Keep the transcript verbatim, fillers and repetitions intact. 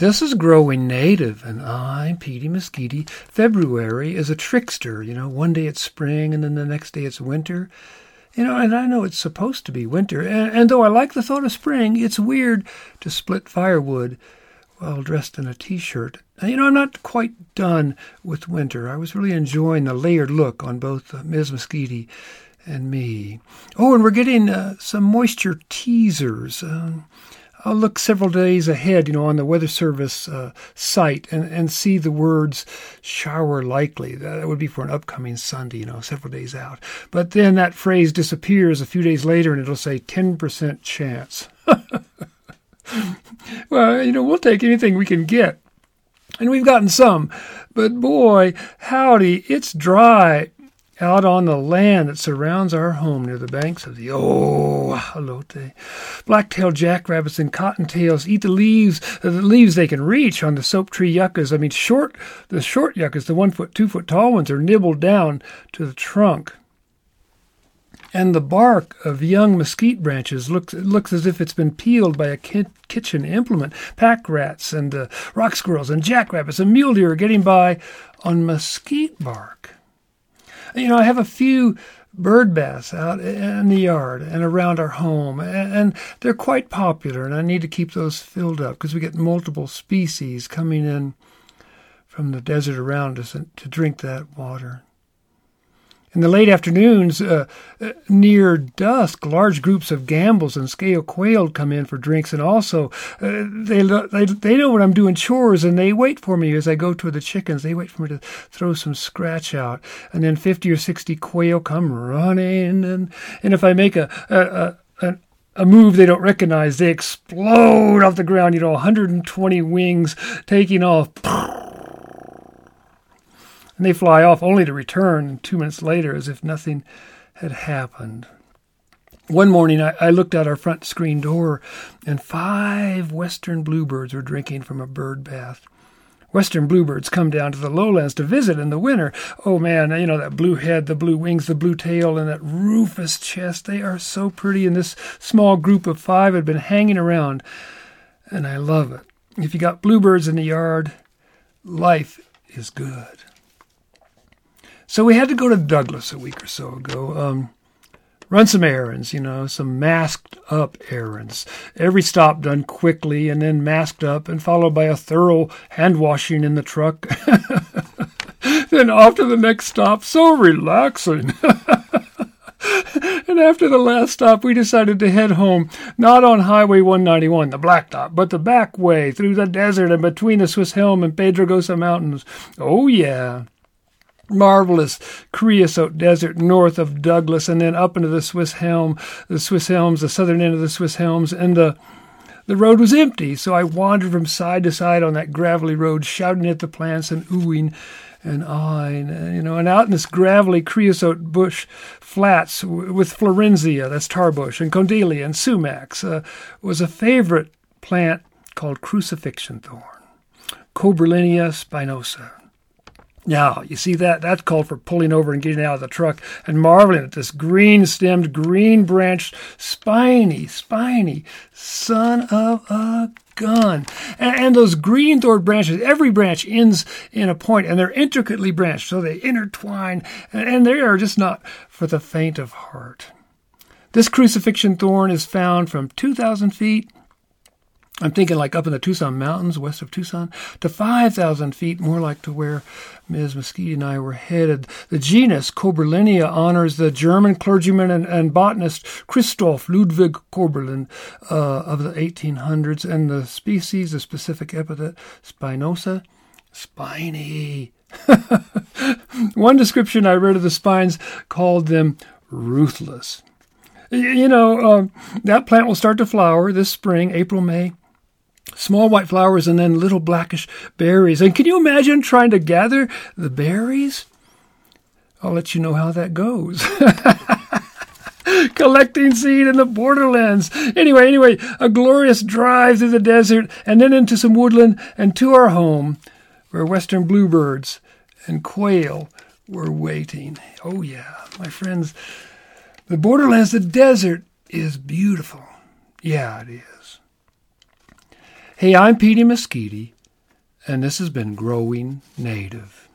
This is Growing Native, and I'm Petey Mesquite. February is a trickster. You know, one day it's spring, and then the next day it's winter. You know, and I know it's supposed to be winter. And, and though I like the thought of spring, it's weird to split firewood while dressed in a T-shirt. You know, I'm not quite done with winter. I was really enjoying the layered look on both uh, Miz Mesquite and me. Oh, and we're getting uh, some moisture teasers. Um, I'll look several days ahead, you know, on the Weather Service uh, site and, and see the words shower likely. That would be for an upcoming Sunday, you know, several days out. But then that phrase disappears a few days later and it'll say ten percent chance. Well, you know, we'll take anything we can get. And we've gotten some. But boy, howdy, it's dry out on the land that surrounds our home near the banks of the Ohalote. Black-tailed jackrabbits and cottontails eat the leaves, uh, the leaves they can reach on the soap tree yuccas. I mean, short, the short yuccas, the one-foot, two-foot tall ones, are nibbled down to the trunk. And the bark of young mesquite branches looks looks as if it's been peeled by a ki- kitchen implement. Pack rats and uh, rock squirrels and jackrabbits and mule deer are getting by on mesquite bark. You know, I have a few bird baths out in the yard and around our home, and they're quite popular, and I need to keep those filled up because we get multiple species coming in from the desert around us to drink that water. In the late afternoons, uh, near dusk, large groups of gambels and scale quail come in for drinks, and also uh, they, they they know when I'm doing chores, and they wait for me as I go toward the chickens. They wait for me to throw some scratch out, and then fifty or sixty quail come running, and and if I make a a, a, a move they don't recognize, they explode off the ground. You know, one hundred twenty wings taking off. And they fly off only to return two minutes later as if nothing had happened. One morning I, I looked out our front screen door and five western bluebirds were drinking from a bird bath. Western bluebirds come down to the lowlands to visit in the winter. Oh man, you know, that blue head, the blue wings, the blue tail, and that rufous chest, they are so pretty. And this small group of five had been hanging around, and I love it. If you got bluebirds in the yard, life is good. So we had to go to Douglas a week or so ago, um, run some errands, you know, some masked up errands. Every stop done quickly and then masked up and followed by a thorough hand washing in the truck. Then off to the next stop, so relaxing. And after the last stop, we decided to head home, not on Highway one ninety-one, the blacktop, but the back way through the desert and between the Swiss Helm and Pedregosa Mountains. Oh, yeah. Marvelous creosote desert north of Douglas, and then up into the Swiss Helm, the Swiss Helms, the southern end of the Swiss Helms, and the the road was empty. So I wandered from side to side on that gravelly road, shouting at the plants and oohing and ahhing, you know. And out in this gravelly creosote bush flats with Florensia, that's tarbush, and condalia and sumacs, uh, was a favorite plant called crucifixion thorn, Cobrelinia spinosa. Now, you see that? That's called for pulling over and getting out of the truck and marveling at this green-stemmed, green-branched, spiny, spiny son of a gun. And, and those green-thorned branches, every branch ends in a point, and they're intricately branched, so they intertwine, and, and they are just not for the faint of heart. This crucifixion thorn is found from two thousand feet, I'm thinking like up in the Tucson Mountains, west of Tucson, to five thousand feet, more like to where Miz Mesquite and I were headed. The genus Cobrelinia honors the German clergyman and, and botanist Christoph Ludwig Coberlin uh, of the eighteen hundreds, and the species, the specific epithet, spinosa, spiny. One description I read of the spines called them ruthless. You know, um, that plant will start to flower this spring, April, May. Small white flowers and then little blackish berries. And can you imagine trying to gather the berries? I'll let you know how that goes. Collecting seed in the borderlands. Anyway, anyway, a glorious drive through the desert and then into some woodland and to our home where western bluebirds and quail were waiting. Oh yeah, my friends, the borderlands, the desert is beautiful. Yeah, it is. Hey, I'm Petey Mesquite, and this has been Growing Native.